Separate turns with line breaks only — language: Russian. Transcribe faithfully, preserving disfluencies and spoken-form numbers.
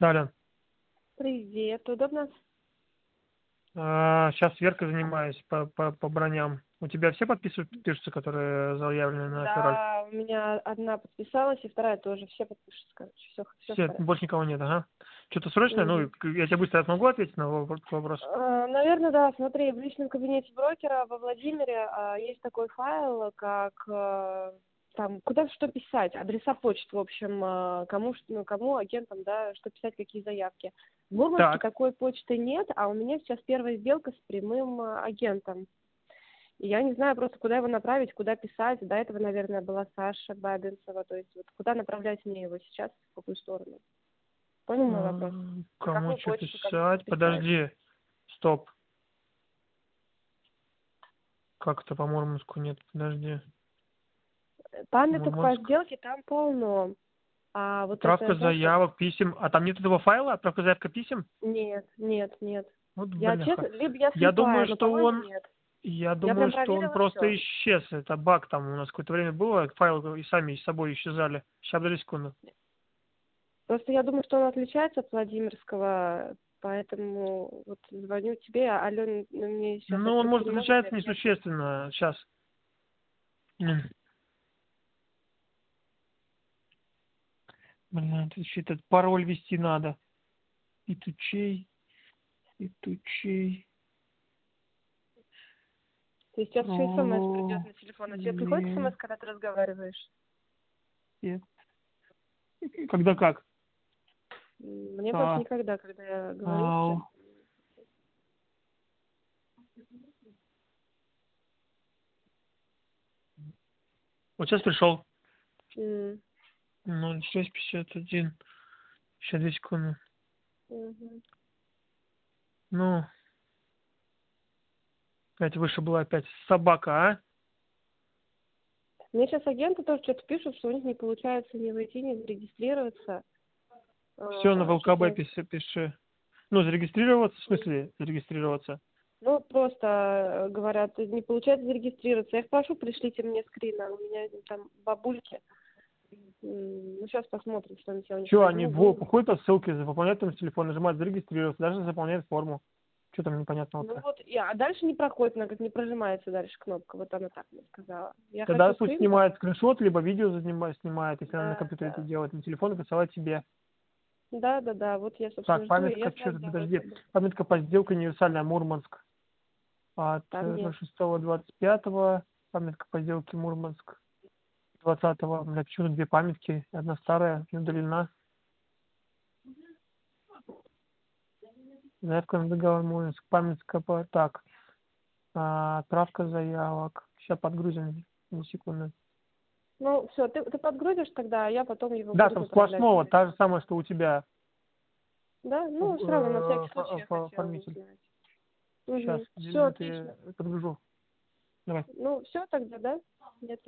Далее.
Привет, удобно?
А, сейчас Веркой занимаюсь по, по, по броням. У тебя все подписывают, пишутся, которые заявлены на февраль?
Да, у меня одна подписалась, и вторая тоже. Все подпишутся, короче. Все, все в
Все,
порядке.
больше никого нет, ага. Что-то срочное? Ну,
Мгм.
к- я тебе быстро смогу ответить на во- вопрос?
Э, Наверное, да. Смотри, в личном кабинете брокера во Владимире а, есть такой файл, как э, там, куда что писать, адреса почт, в общем, э, кому, ш- ну, кому агентам, да, что писать, какие заявки. В Мурманске
Так.
такой почты нет, а у меня сейчас первая сделка с прямым э, агентом. И я не знаю просто, куда его направить, куда писать. До этого, наверное, была Саша Бабинцева. То есть вот куда направлять мне его сейчас, в какую сторону? Понял мой вопрос?
М,
На
Кому
какую
что
почту, кому что
писать?
писать?
Подожди. Стоп. Как это по Мурманску нет? Подожди.
Памяток по
Мурманск.
сделке там полно. А вот это,
Отправка
знаешь, как...
заявок, писем. А там нет этого файла? Отправка заявка писем?
Нет, нет, нет.
Вот
Я честно,
бляха.
либо я
Я
слепая,
думаю,
но,
что
по-моему,
он
нет.
Я
Я
думаю,
прям
что он
проверила
просто
все.
исчез. Это баг там у нас какое-то время было, файлы и сами с собой исчезали. Сейчас, подожди секунду.
Просто я думаю, что он отличается от Владимирского, поэтому вот звоню тебе, а Алена мне сейчас
Ну, он
открыть
может
не может,
отличаться
наверное, нет?
несущественно. Сейчас. Блин, тут еще этот пароль ввести надо. И тучей, и тучей.
То есть сейчас еще смс придет
О,
на телефон. А тебе приходит смс,
блин.
когда ты разговариваешь?
Нет. Когда как?
М, Мне просто
А,
никогда, когда я говорю с
ау.
кем.
Вот сейчас пришел.
М,
ноль шесть пятьдесят один. Сейчас две секунды.
мгм.
Ну, опять выше была опять собака, а?
Мне сейчас агенты тоже что-то пишут, что у них не получается ни войти, ни зарегистрироваться.
Все на
А, что-то
ВЛКБ
я...
пиши. пиши. Ну, зарегистрироваться, в смысле зарегистрироваться?
Ну, просто э, говорят, не получается зарегистрироваться. Я их прошу, пришлите мне скрины, а у меня там бабульки. М, Ну, сейчас посмотрим, что я у них
Че, они
возьму,
в
вызову.
уходят по ссылке, выполняют там телефон, нажимают зарегистрироваться, даже заполняют форму. Что там
Ну
непонятного-то?
вот, и, а дальше не проходит, она говорит, не прожимается дальше кнопка. Вот она так мне сказала. Я
Тогда
хочу
пусть
скрин
снимает
посмотреть.
скриншот, либо видео снимает, снимает, если она на
Да,
компьютере это
да.
делает, на телефон и присылает тебе.
Да, да, да. Вот я,
Так,
собственно, жду, и я
памятка,
сразу
что-то,
делаю
подожди,
как бы.
памятка по сделке универсальная Мурманск от
Там
э,
нет.
шестого двадцать пятого, памятка по сделке Мурманск двадцатого, бля, почему две памятки, одна старая, не удалена. Заявка на договор Мурманск, памятка по... Так, а, отправка заявок. Сейчас подгрузим, на секунду.
Ну, все, ты, ты подгрузишь тогда, а я потом его
Да,
буду
там
направлять
сплошного,
тебе.
та же самая, что у тебя
Да? Ну, все равно, на
э,
всякий случай
фо-
я
фо-
хотела
оформитель.
узнать.
Сейчас,
Угу. Все отлично.
это подгружу. Давай.
Ну, все тогда, да? Я